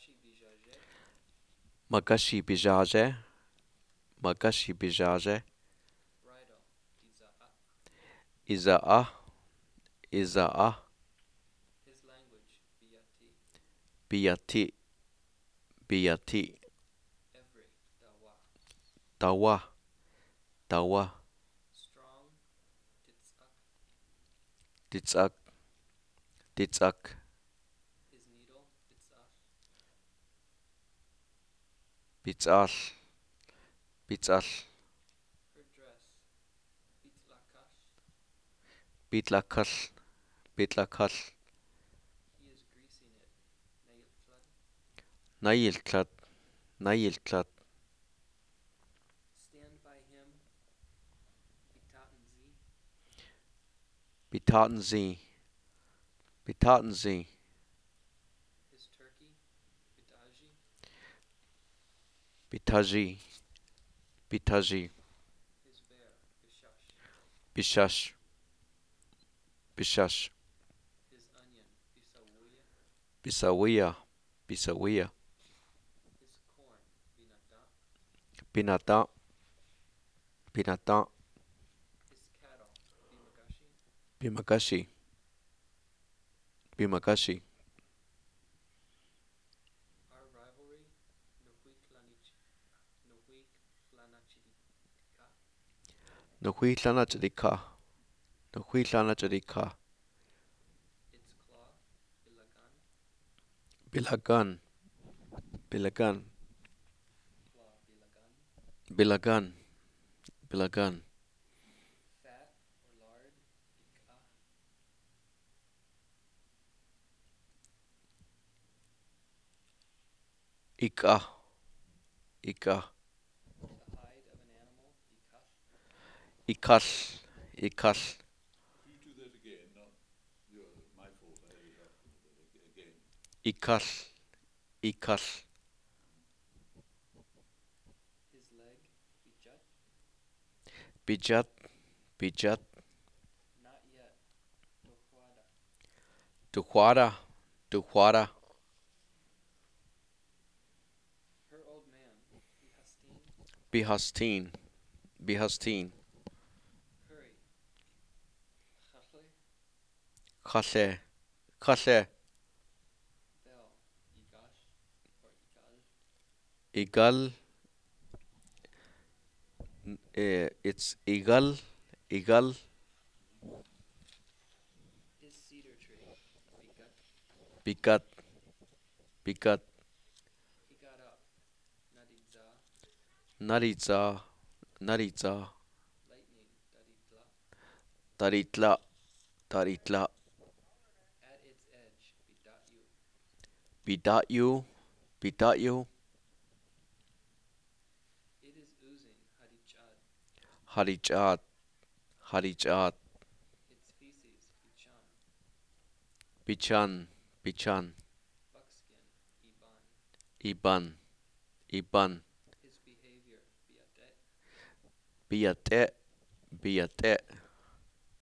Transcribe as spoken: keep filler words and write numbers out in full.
Magashi bijaje, Magashi bijaje, Iza'ah, Iza'ah, Biyati, Biyati, Dawa, Dawa, Ditzak, Ditzak, Bitzal, Bitzal, Bitlakal, Bitlakal, Nailtlat, Nailtlat, Betaten Sie, Betaten Sie, Bitaji, Bitaji, Bishash, Bishash, Bisawiya, Bisawiya, Binata, Binata, Bimagashi, Bimagashi, Nahui Lanachadika, Nahui Lanachadika, Bilagan, Bilagan, Bilagan, Bilagan, Ika, Ika, Ikal, Ikal, Ikal, Ikal, Bijat, Bijat, Duhuada, Duhuada, Bihastin, Bihastin, Khale, Khale, Igal, uh, it's Igal, Igal, Bigat, Bigat, Naritza, Naritza, Taritla, Taritla, Bidatyu, Bidatyu, Harijat, Harijat, Bichan, Bichan, Iban, Iban, Biate, Biate,